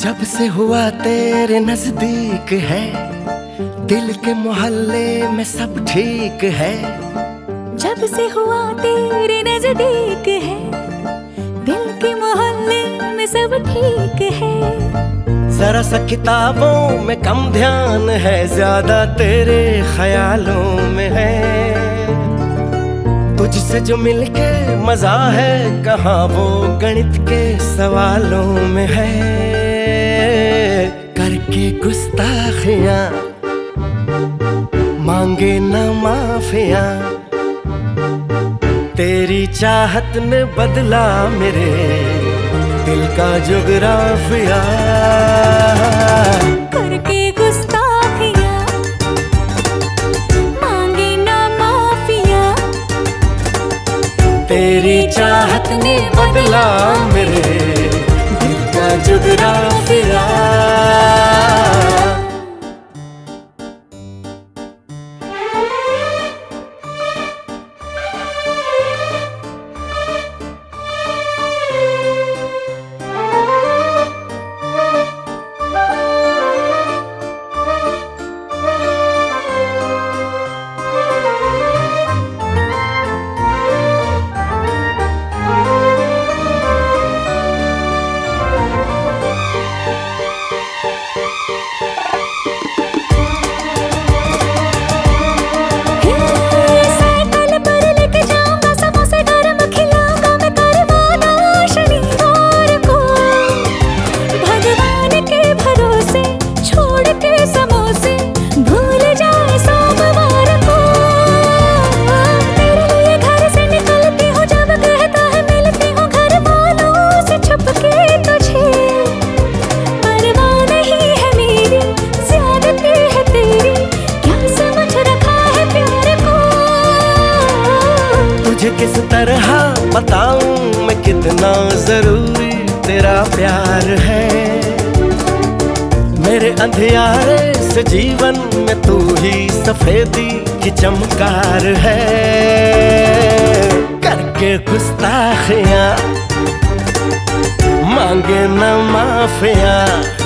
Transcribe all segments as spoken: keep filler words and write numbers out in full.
जब से हुआ तेरे नजदीक है, दिल के मोहल्ले में सब ठीक है। जब से हुआ तेरे नजदीक है, दिल के मोहल्ले में सब ठीक है। जरा सा किताबों में कम ध्यान है, ज्यादा तेरे ख्यालों में है। तुझसे जो मिलके मजा है, कहाँ वो गणित के सवालों में है। करके गुस्ताखियां मांगे न माफियां, तेरी चाहत ने बदला मेरे दिल का जुगराफिया। करके गुस्ताखियां मांगे न माफियां, तेरी चाहत ने बदला मेरे दिल का जुगराफिया। तुझे किस तरह बताऊं मैं कितना जरूरी तेरा प्यार है। मेरे अंधियारे से जीवन में तू ही सफेदी की चमकार है। करके गुस्ताखियां मांगे न माफियां,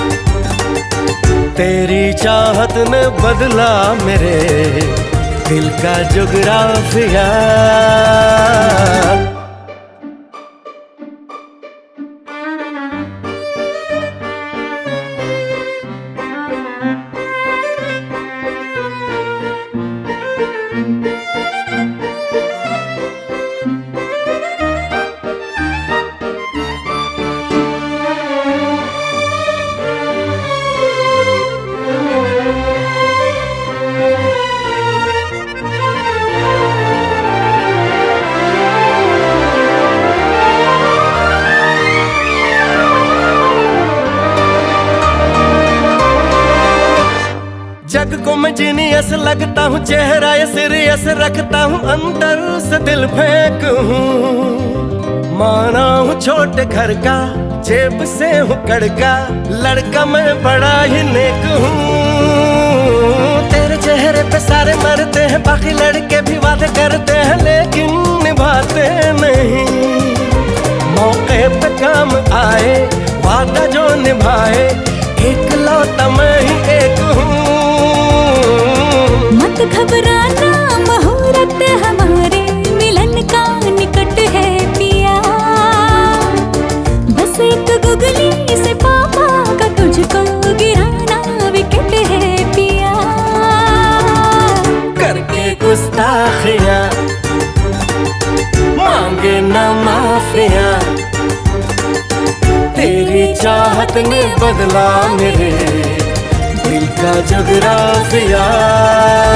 तेरी चाहत ने बदला मेरे दिल का जुगराफिया। जग को मैं जीनियस लगता हूँ, चेहरा ये सीरियस रखता हूँ, अंदर से दिल फेंक हूँ। माना हूँ छोटे घर का, जेब से हूँ कड़का, लड़का मैं बड़ा ही नेक हूँ। तेरे चेहरे पे सारे मरते हैं, बाकी लड़के भी वादे करते हैं, लेकिन निभाते नहीं। मौके पे काम आए वादा जो निभाए, एक लौटा मैं ही एक हूँ। मत घबराना मुहूर्त हमारे मिलन का निकट है पिया। बस एक गुगली से पापा का तुझको गिराना विकेट है पिया। करके गुस्ताखियां मांगे न माफियां, तेरी चाहत ने बदला मेरे दिल का जुगराफिया।